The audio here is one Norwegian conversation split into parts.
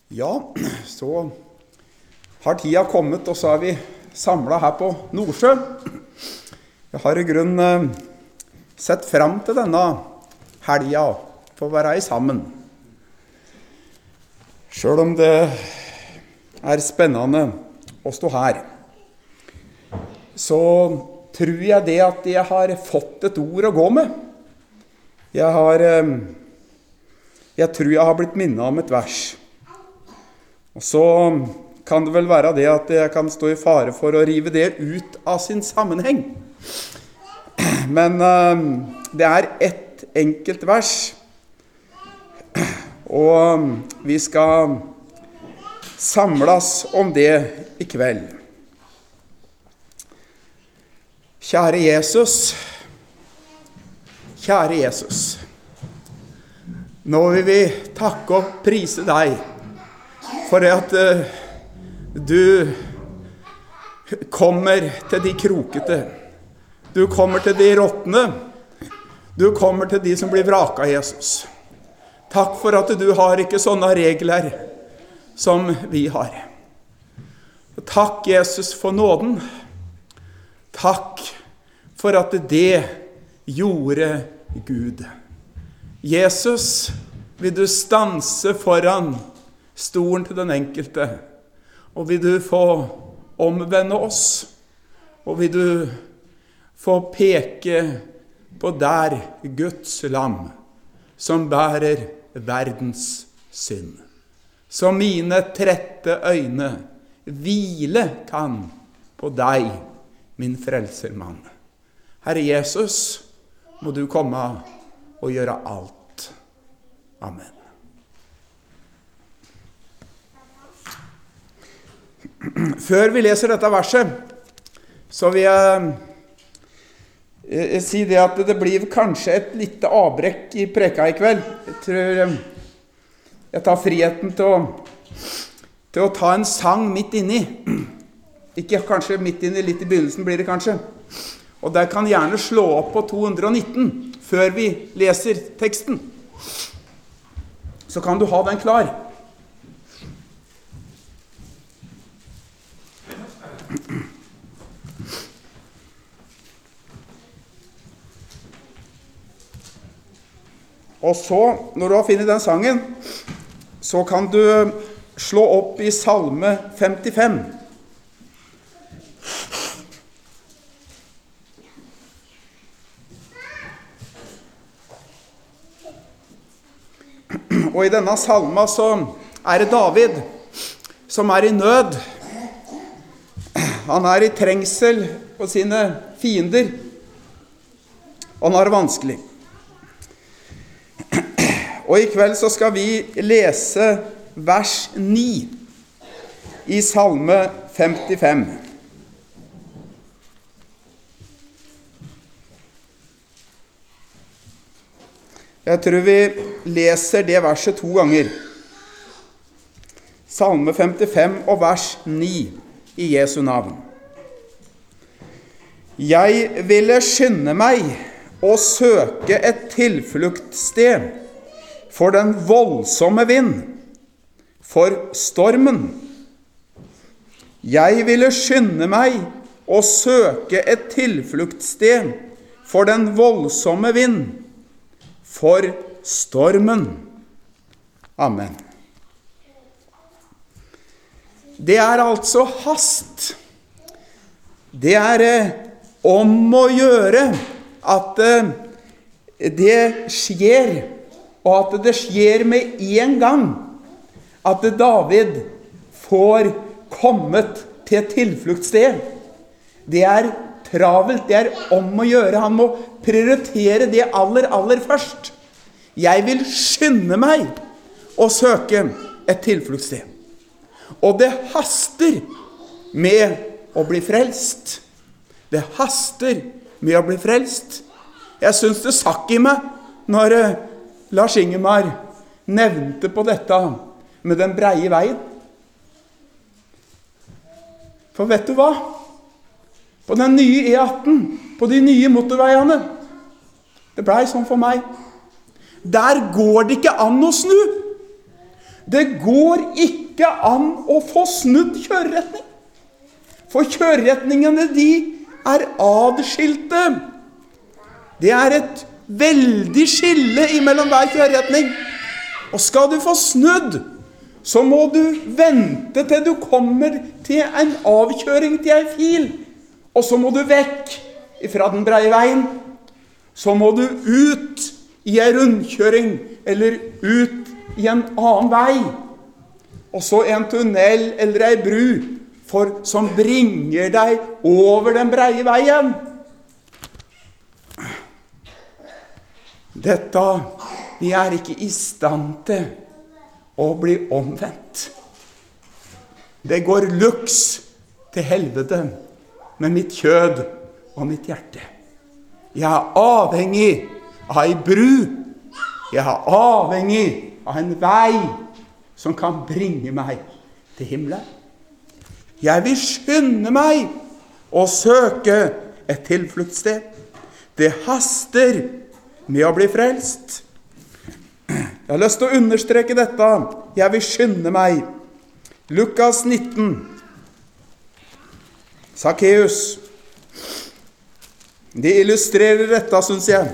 Ja, så har tida kommet, og så er vi samlet her på Nordsjø. Jeg har i grunnen sett frem til denne helga for å være sammen. Selv om det er spennende å stå her, så tror jeg det at jeg har fått et ord å gå med. Jeg tror jeg har blitt minnet om et vers. Og så kan det vel være det at jeg kan stå i fare for å rive det ut av sin sammenheng. Men det er et enkelt vers, og vi skal samles om det i kveld. Kjære Jesus, nå vil vi takke og prise deg for at du kommer til de krokete, du kommer til de råtne, du kommer til de som blir vraka, Jesus. Takk for at du har ikke sånne regler som vi har. Takk, Jesus, for nåden. Takk for at det gjorde Gud. Jesus, vil du stanse foran stolen til den enkelte, og vil du få omvende oss, og vil du få peke på der Guds lam, som bærer verdens synd. Så mine trette øyne hvile kan på deg, min frelsermann. Herre Jesus, må du komme og gjøre alt. Amen. Før vi leser dette verset, så vil jeg si det at det blir kanskje et lite avbrekk i preka i kveld. Jeg tror jeg tar friheten til å ta en sang midt inni. Ikke kanskje midt inni, litt i begynnelsen blir det kanskje. Og der kan gjerne slå opp på 219 før vi leser teksten. Så kan du ha den klar. Og så, når du har funnet den sangen, så kan du slå opp i Salme 55. Og i denne salma så er det David som er i nød. Han er i trengsel på sine fiender, og han har det vanskelig. Og i kveld så skal vi lese vers 9 i Salme 55. Jeg tror vi leser det verset 2 ganger. Salme 55 og vers 9 i Jesu navn. Jeg ville skynde meg og søke et tilfluktsted for den voldsomme vind, for stormen. Jeg ville skynde meg og søke et tilfluktsted for den voldsomme vind, for stormen. Amen. Det er altså hast. Det er om å gjøre at det skjer, og at det skjer med en gang, at David får kommet til et tilfluktsted. Det er travelt, det er om å gjøre. Han må prioritere det aller først. Jeg vil skynde meg og søke et tilfluktsted. Og det haster med å bli frelst. Det haster med å bli frelst. Jeg synes det sakk i meg når Lars Ingemar nevnte på dette med den breie veien. For vet du hva? På den nye E18, på de nye motorveiene, det ble sånn for meg. Der går det ikke an å snu. Det går ikke an å få snudd kjøreretning. For kjøreretningene, de er adskilte. Det er et veldig skille imellom hver kjøreretning. Og skal du få snudd, så må du vente til du kommer til en avkjøring til en fil. Og så må du vekk fra den breie veien. Så må du ut i en rundkjøring, eller ut i en annen vei. Og så en tunnel eller en bru som bringer deg over den breie veien. Dette, vi er ikke i stand til å bli omvendt. Det går luks til helvete med mitt kjød og mitt hjerte. Jeg er avhengig av en bru. Jeg er avhengig av en vei som kan bringe meg til himmelen. Jeg vil skynde meg og søke et tilfluktssted. Det haster med å bli frelst. Jeg har lyst til å understreke dette. Jeg vil skynde meg. Lukas 19. Sakkeus. Det illustrerer dette, synes jeg.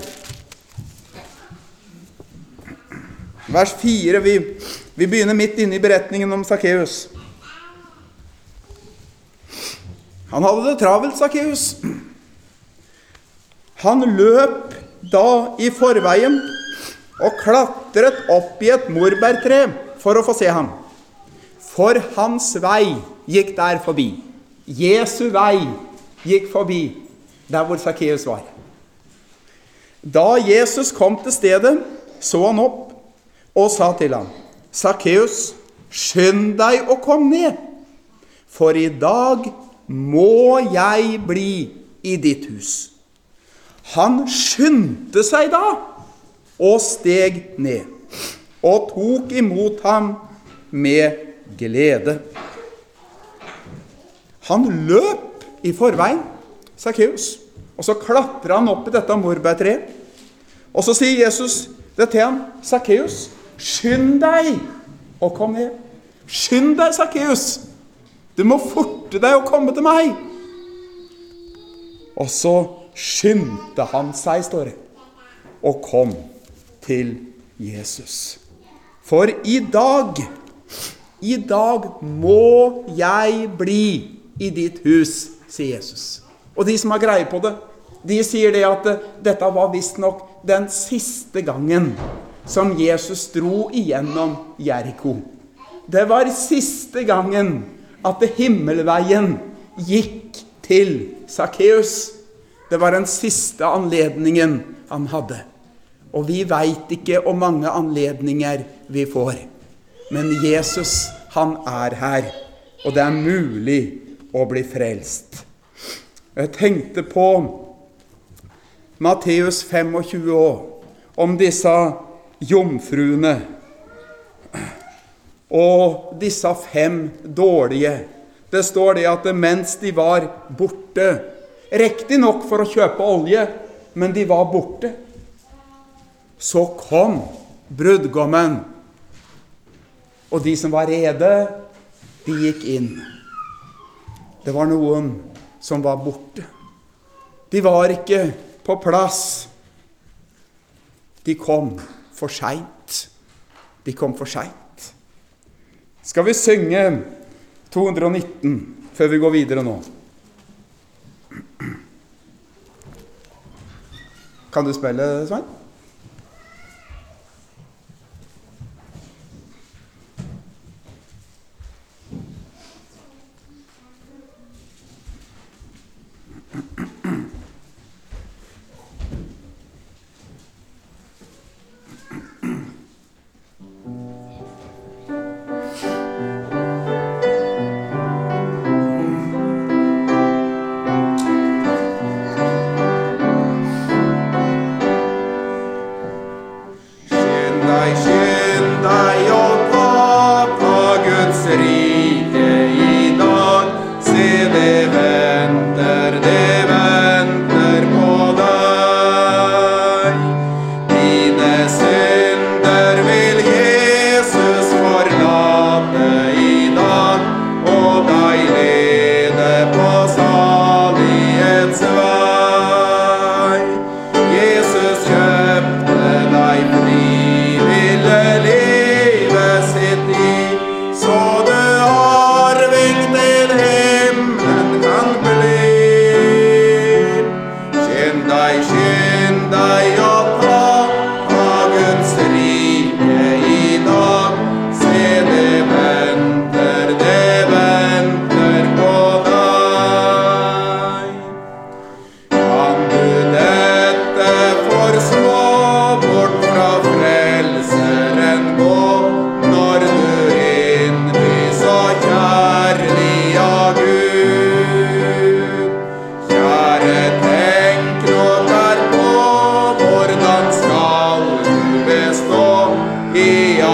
Vers 4, vi begynner midt inne i beretningen om Sakkeus. Han hadde det travelt, Sakkeus. Han løp da i forveien og klatret opp i et morbærtre for å få se ham. For hans vei gikk der forbi. Jesu vei gikk forbi der hvor Sakkeus var. Da Jesus kom til stedet, så han opp og sa til ham: Sakkeus, skynd deg og kom ned, for i dag må jeg bli i ditt hus. Han skyndte seg da og steg ned og tok imot ham med glede. Han løp i forveien, Sakkeus, og så klatret han opp i dette morbærtreet. Og så sier Jesus det til ham: Sakkeus, skynd deg og kom ned. Skynd deg, Sakkeus. Du må forte deg å komme til meg. Og så skyndte han seg, står det, og kom til Jesus. For i dag må jeg bli i ditt hus, sier Jesus. Og de som har greie på det, de sier det at dette var visst nok den siste gangen som Jesus dro igjennom Jericho. Det var siste gangen at himmelveien gikk til Sakkeus. Det var den siste anledningen han hadde. Og vi vet ikke hvor mange anledninger vi får. Men Jesus, han er her, og det er mulig å bli frelst. Jeg tenkte på Matteus 25 år, om disse jomfruene, og disse 5 dårlige. Det står det at mens de var borte, riktig nok for å kjøpe olje, men de var borte, så kom brudgommen, og de som var rede, de gikk inn. Det var noen som var borte. De var ikke på plass. De kom for sent. De kom for sent. Skal vi synge 219 før vi går videre nå? Kan du spille, Svein?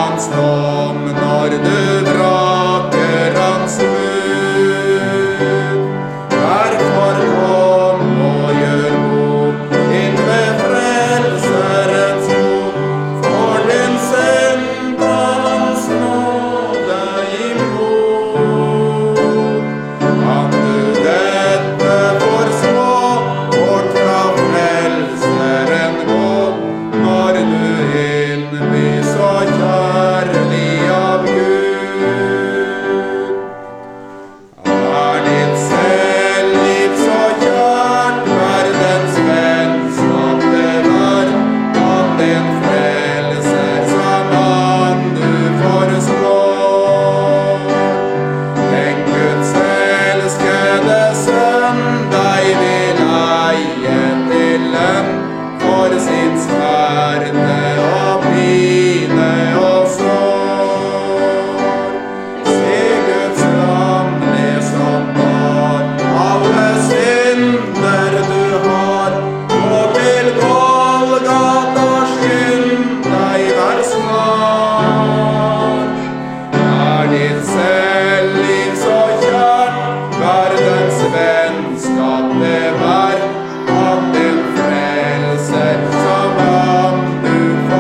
hans dom når du vraker hans bud. Derfor kom og gjør bot inn ved frelserens bot, for din synd hans nåde imot. Kan du dette for små, bort fra frelseren gå, når du innbys så kjærlig av Gud. Ditt selvliv så kjært, verdens vennskap det var, at en frelser som han du foreslår. Den Guds elskede sønn deg vil eie til lønn for sin smerte og pine og sår. Se Guds lam, det som bar alle synder du har, og til Golgata skynd deg vær snart. Ditt selvliv så kjært, verdens vennskap det var, at en frelser som han du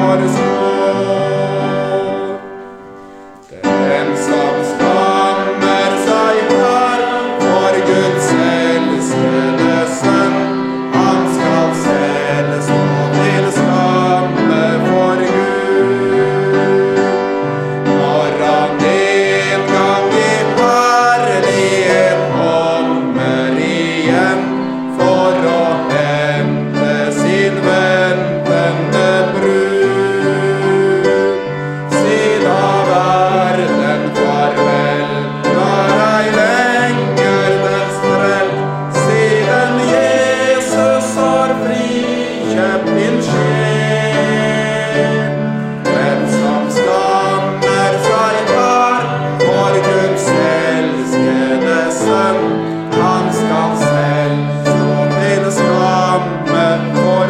foreslår. Den som skammer seg her for Guds elskede sønn, han skal selv stå til skamme for Gud. Når han en gang i herlighet kommer igjen for å hente sin ventende brud. Si da verden farvel, vær ei lenger dens trell, siden Jesus har frikjøpt din sjel. Den som skammer seg her for Guds elskede sønn, han skal selv stå til skamme for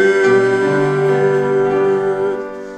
Gud.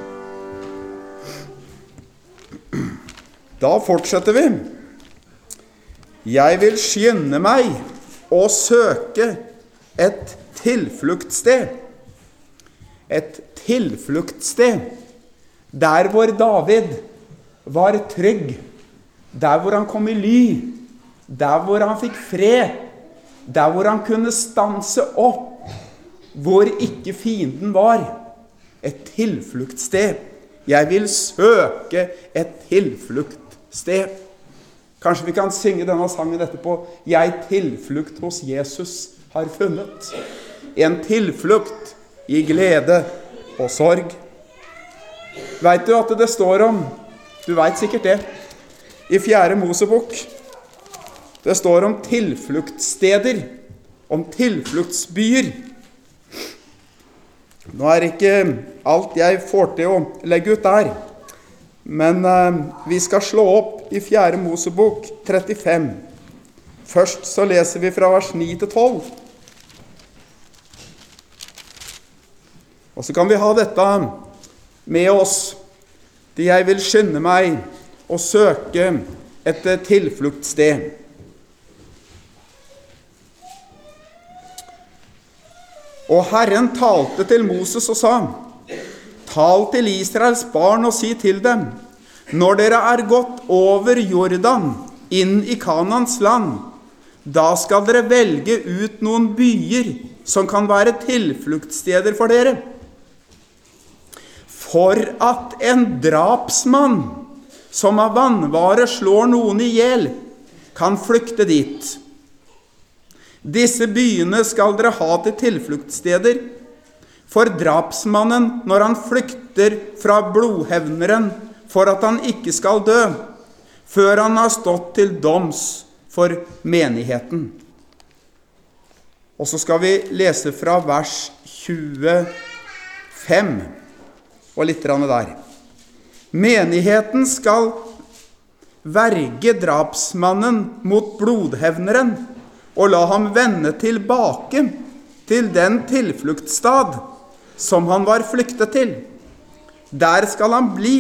Da fortsetter vi. Jeg vil skynde meg og søke et tilfluktsted. Et tilfluktsted. Der hvor David var trygg. Der hvor han kom i ly. Der hvor han fikk fred. Der hvor han kunne stanse opp. Hvor ikke fienden var. Et tilfluktsted. Jeg vil søke et tilfluktsted. Kanskje vi kan synge denne sangen etterpå. Jeg tilflukt hos Jesus har funnet. En tilflukt i glede og sorg. Vet du at det står om, du vet sikkert det, i 4. Mosebok, det står om tilfluktssteder, om tilfluktsbyer. Nå er ikke alt jeg får til å legge ut der, men vi skal slå opp i 4. Mosebok 35. Først så leser vi fra vers 9-12. Og så kan vi ha dette med oss. Jeg vil skynde meg og søke et tilfluktsted. Og Herren talte til Moses og sa: Tal til Israels barn og si til dem: Når dere er gått over Jordan, inn i Kanans land, da skal dere velge ut noen byer som kan være tilfluktssteder for dere. For at en drapsmann som av vannvare slår noen i hjel, kan flykte dit. Disse byene skal dere ha til tilfluktssteder, for drapsmannen når han flykter fra blodhevneren, for at han ikke skal dø, før han har stått til doms for menigheten. Og så skal vi lese fra vers 25, og litt der. Menigheten skal verge drapsmannen mot blodhevneren, og la ham vende tilbake til den tilfluktsstad som han var flyktet til. Der skal han bli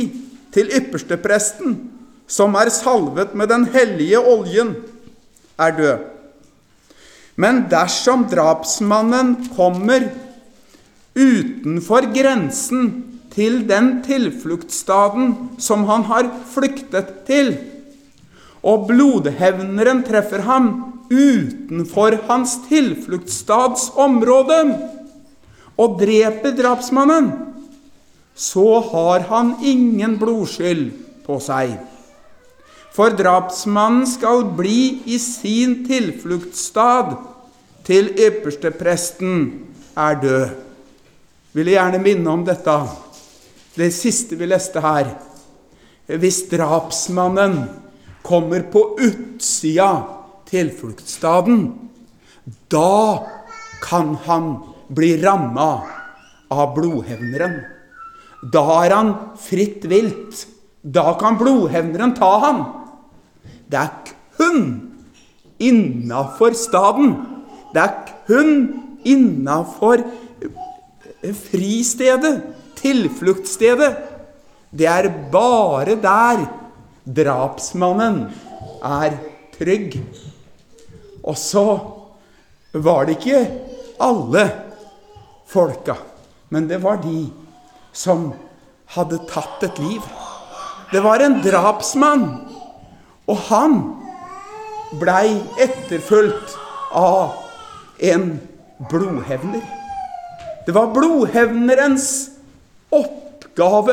til ypperstepresten, som er salvet med den hellige oljen, er død. Men dersom drapsmannen kommer utenfor grensen til den tilfluktsstaden som han har flyktet til, og blodhevneren treffer ham utenfor hans tilfluktsstads område og dreper drapsmannen, så har han ingen blodskyld på seg. For drapsmannen skal bli i sin tilfluktsstad til ypperstepresten er død. Vil jeg gjerne minne om dette, det siste vi leste her. Hvis drapsmannen kommer på utsida tilfluktsstaden, da kan han bli rammet av blodhevneren. Da er han fritt vilt. Da kan blodhevneren ta ham. Det er kun innenfor staden. Det er kun innenfor fristedet, tilfluktsstedet. Det er bare der drapsmannen er trygg. Og så var det ikke alle folka, men det var de som hadde tatt et liv. Det var en drapsmann, og han blei etterfulgt av en blodhevner. Det var blodhevnerens oppgave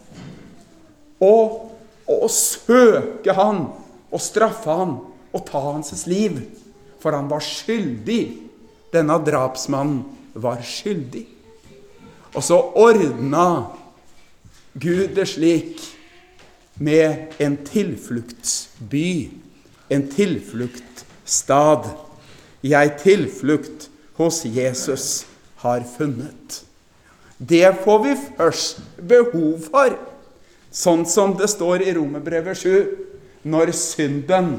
å søke han og straffe han og ta hans liv, for han var skyldig. Denne drapsmannen var skyldig. Og så ordna Gud det slik med en tilfluktsby, en tilfluktstad. Jeg tilflukt hos Jesus har funnet. Det får vi først behov for, sånn som det står i Romerbrevet 7, når synden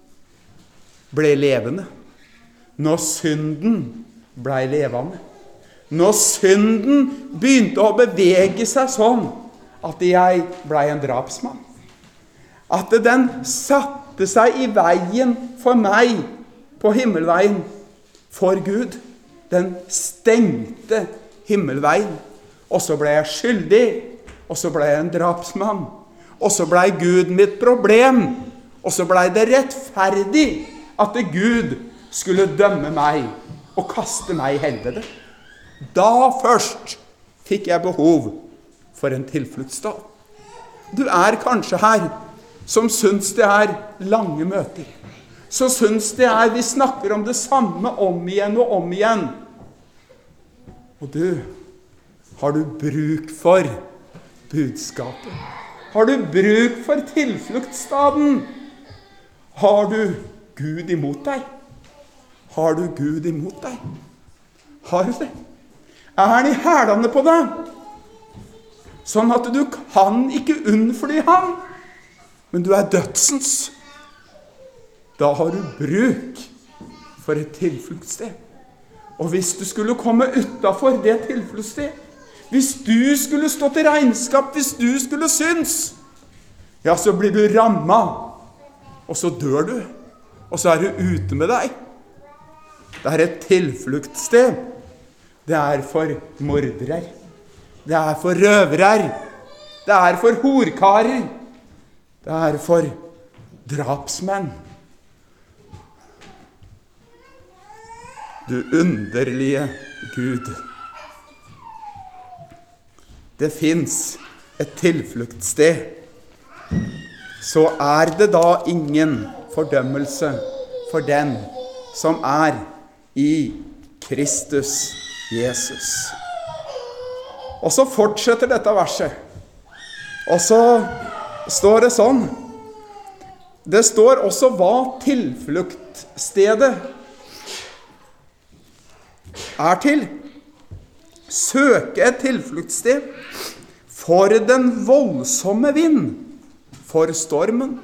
ble levende. Når synden ble levende. Når synden begynte å bevege seg sånn at jeg ble en drapsmann. At den satte seg i veien for meg på himmelveien for Gud. Den stengte himmelveien. Og så ble jeg skyldig, og så ble jeg en drapsmann. Og så ble Gud mitt problem. Og så ble det rettferdig at Gud skulle dømme meg og kaste meg i helvete. Da først fikk jeg behov for en tilfluktsstad. Du er kanskje her som syns det er lange møter. Så syns det er vi snakker om det samme om igjen og om igjen. Og du, har du bruk for budskapet? Har du bruk for tilfluktsstaden? Har du Gud imot deg? Har du Gud imot deg? Har du det? Er han i hælene på deg? Sånn at du kan ikke unnfly ham, men du er dødsens. Da har du bruk for et tilfluktssted. Og hvis du skulle komme utenfor det tilfluktssted, hvis du skulle stå til regnskap, hvis du skulle syns, ja, så blir du rammet, og så dør du, og så er du ute med deg. Det er et tilfluktssted. Det er for mordere. Det er for røvere. Det er for horkarer. Det er for drapsmenn. Du underlige Gud. Det finnes et tilfluktssted. Så er det da ingen fordømmelse for den som er i Kristus Jesus. Og så fortsetter dette verset. Og så står det sånn. Det står også hva tilfluktstedet er til. Søke et tilfluktssted for den voldsomme vind, for stormen.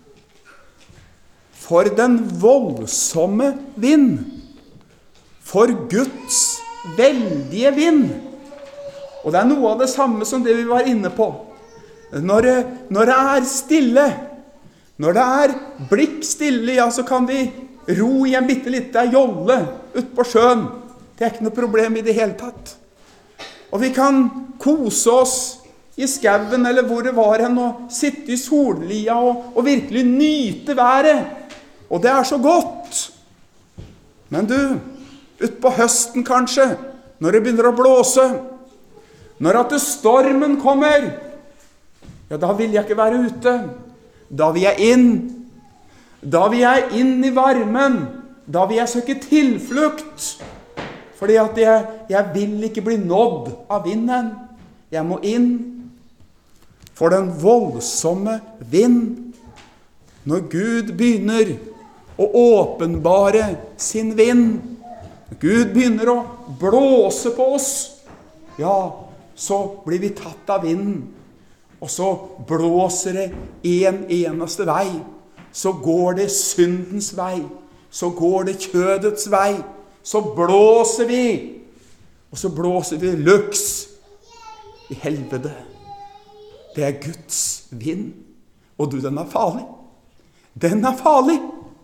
For den voldsomme vind, for Guds veldige vind. Og det er noe av det samme som det vi var inne på. Når det stille, når det blikk stille, ja, så kan vi ro i en bittelite jolle ut på sjøen. Det ikke noe problem i det hele tatt. Og vi kan kose oss i skauen eller hvor det var hen, og sitte i sollia og virkelig nyte været. Og det så godt. Men du, ut på høsten kanskje, når det begynner å blåse, når at stormen kommer, ja, da vil jeg ikke være ute. Da vil jeg inn. Da vil jeg inn i varmen. Da vil jeg søke tilflukt. Fordi at jeg vil ikke bli nådd av vinden. Jeg må inn. For den voldsomme vind, når Gud begynner å åpenbare sin vind, når Gud begynner å blåse på oss, ja, så blir vi tatt av vinden. Og så blåser det en eneste vei. Så går det syndens vei. Så går det kjødets vei. Så blåser vi. Og så blåser vi luks i helvete. Det Guds vind. Og du, den farlig. Den farlig.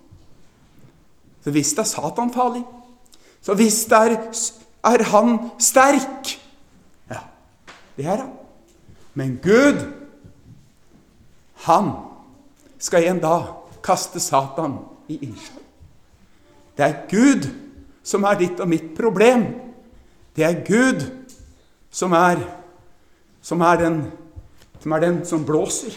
Så hvis det Satan farlig, så hvis det han sterk, ja, det han. Men Gud, han skal en dag kaste Satan i ildsjøen. Det Gud som ditt og mitt problem. Det Gud som den som blåser.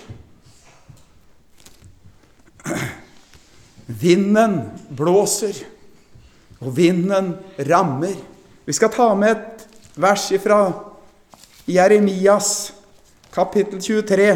Vinden blåser, og vinden rammer. Vi skal ta med et vers fra Jeremias kapittel 23.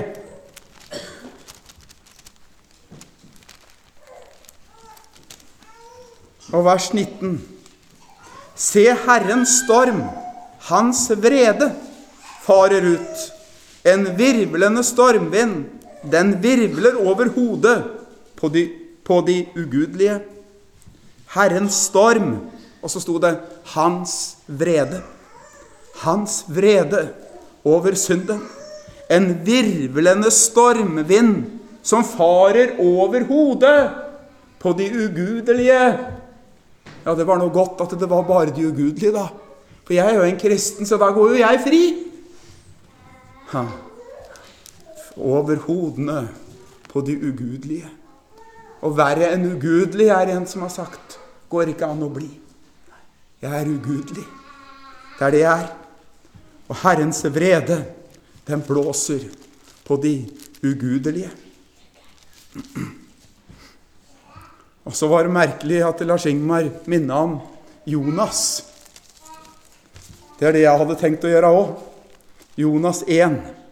Og vers 19. Se Herrens storm, hans vrede, farer ut. En virvlende stormvind, den virvler over hodet på de ugudelige. Herrens storm, og så stod det hans vrede. Hans vrede over synden. En virvlende stormvind som farer over hodet på de ugudelige. Ja, det var noe godt at det var bare de ugudelige da. For jeg jo en kristen, så da går jo jeg fri. Ha. Over hodene på de ugudelige. Og verre enn ugudelig en som har sagt, går ikke an å bli. Jeg ugudelig. Det det jeg Og Herrens vrede, den blåser på de ugudelige. Og så var det merkelig at Lars Ingmar minnet om Jonas. Det det jeg hadde tenkt å gjøre også. Jonas 1.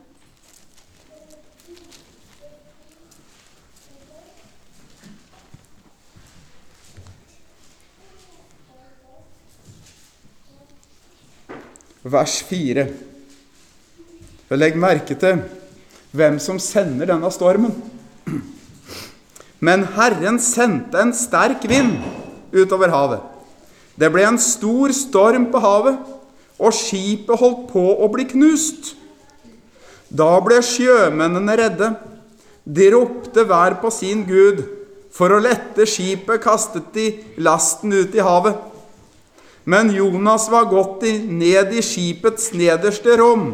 Vers 4. Legg merke til hvem som sender denne stormen. Men Herren sendte en sterk vind utover havet. Det ble en stor storm på havet, og skipet holdt på å bli knust. Da ble sjømennene redde. De ropte hver på sin Gud. For å lette skipet kastet de lasten ut i havet. Men Jonas var gått ned i skipets nederste rom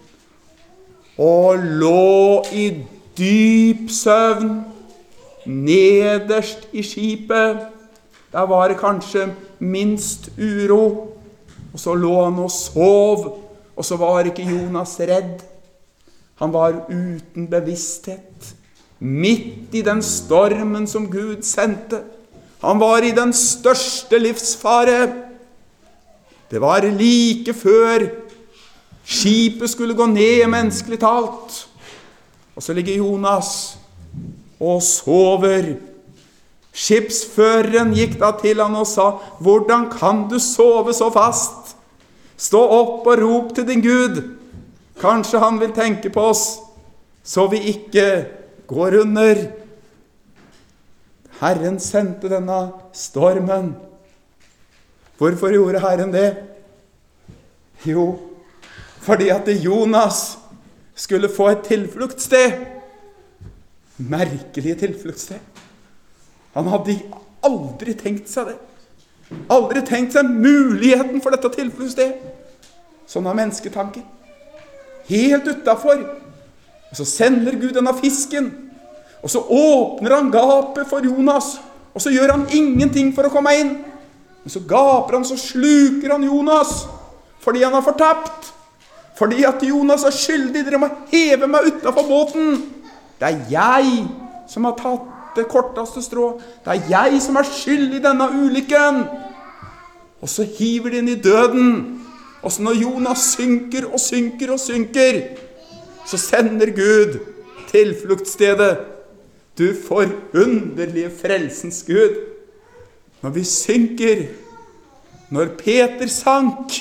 og lå i dyp søvn nederst i skipet. Der var det kanskje minst uro. Og så lå han og sov, og så var ikke Jonas redd. Han var uten bevissthet, midt i den stormen som Gud sendte. Han var i den største livsfare. Det var like før skipet skulle gå ned, menneskelig talt. Og så ligger Jonas og sover. Skipsføreren gikk da til han og sa, «Hvordan kan du sove så fast? Stå opp og rop til din Gud. Kanskje han vil tenke på oss, så vi ikke går under.» Herren sendte denne stormen. Hvorfor gjorde Herren det? Jo, fordi at Jonas skulle få et tilfluktssted. Merkelige tilfluktssted. Han hadde aldri tenkt seg det. Aldri tenkt seg muligheten for dette tilfluktssted. Sånn er mennesketanken. Helt utenfor. Og så sender Gud denne fisken. Og så åpner han gapet for Jonas. Og så gjør han ingenting for å komme inn. Men så gaper han, så sluker han Jonas. Fordi han har fortapt. Fordi at Jonas er skyldig. Dere må heve meg utenfor båten. Det er jeg som har tatt det korteste strå. Det er jeg som er skyld i denne ulykken. Og så hiver de inn i døden. Og så når Jonas synker og synker og synker, så sender Gud tilfluktsstedet. Du forunderlige frelsens Gud. Når vi synker, når Peter sank,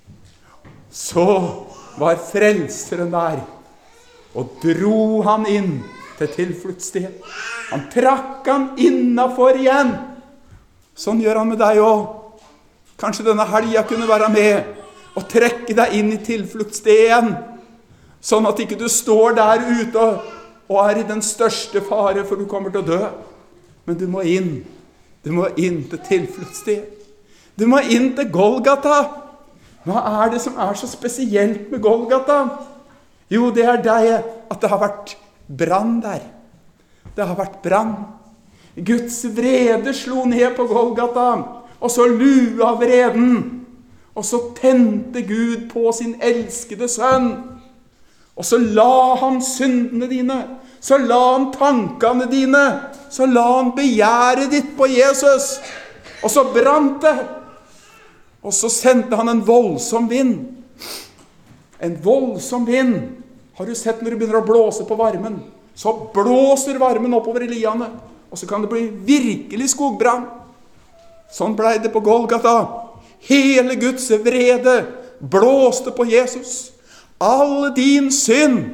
så var frelseren der og dro han inn til tilfluktssted. Han trakk han innenfor igjen. Sånn gjør han med deg også. Kanskje denne helgen kunne være med og trekke deg inn i tilfluktssted igjen. Sånn at ikke du står der ute og er i den største fare, for du kommer til å dø. Men du må inn. Du må inn til tilfluktssted. Du må inn til Golgata. Hva er det som er så spesielt med Golgata? Jo, det er det at det har vært brann der. Det har vært brann. Guds vrede slo ned på Golgata, og så lua vreden. Og så tente Gud på sin elskede sønn. Og så la han syndene dine, så la han tankene dine, så la han begjæret ditt på Jesus. Og så brant det. Og så sendte han en voldsom vind. En voldsom vind. Har du sett når det begynner å blåse på varmen? Så blåser varmen oppover i liene. Og så kan det bli virkelig skogbrann. Sånn ble det på Golgata. Hele Guds vrede blåste på Jesus. All din synd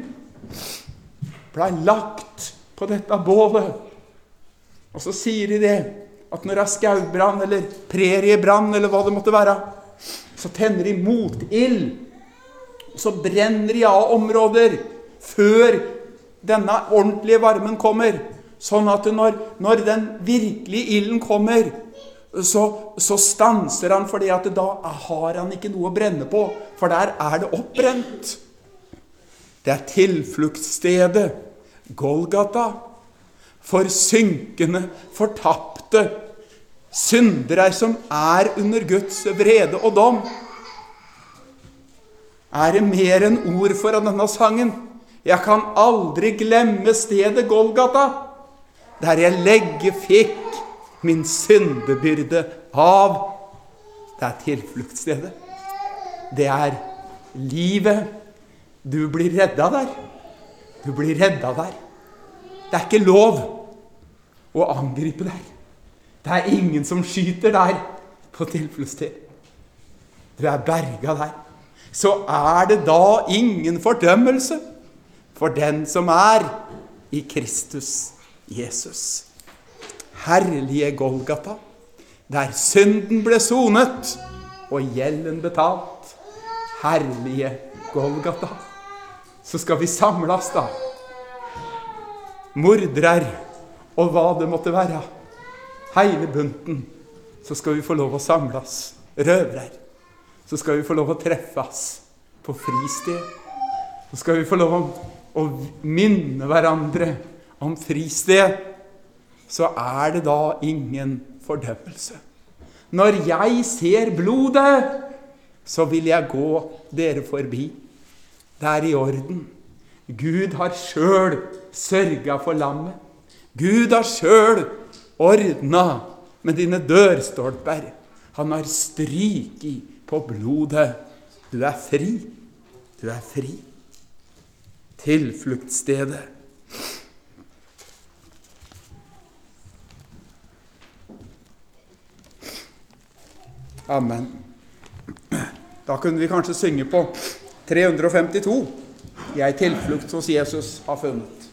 ble lagt på dette bålet. Og så sier de det, at når det er skaubrann, eller preriebrann, eller hva det måtte være, så tenner de motild. Og så brenner de av områder før denne ordentlige varmen kommer. Sånn at når den virkelige ilden kommer, så stanser han, fordi at da har han ikke noe å brenne på, for der er det oppbrent. Det er tilfluktsstedet, Golgata, for synkende, fortapte syndere som er under Guds vrede og dom. Er det mer enn ord for denne sangen? Jeg kan aldri glemme stedet Golgata, der jeg legge fikk min syndebyrde av. Det er tilfluktsstedet. Det er livet. Du blir redda der. Du blir redda der. Det er ikke lov å angripe der. Det er ingen som skyter der på tilfluktssted. Du er berga der. Så er det da ingen fordømmelse for den som er i Kristus Jesus. Herlige Golgata, der synden ble sonet og gjelden betalt. Herlige Golgata. Så skal vi samles da. Mordrer og hva det måtte være. Hele bunten. Så skal vi få lov å samles. Røvrer. Så skal vi få lov å treffes på fristed. Så skal vi få lov å minne hverandre om fristed. Så er det da ingen fordømmelse. Når jeg ser blodet, så vil jeg gå dere forbi. Det er i orden. Gud har selv sørget for lammet. Gud har selv ordnet med dine dørstolper. Han har stryket på blodet. Du er fri. Du er fri. Tilfluktsstedet. Amen. Da kunne vi kanskje synge på 352. Jeg tilflukt hos Jesus har funnet.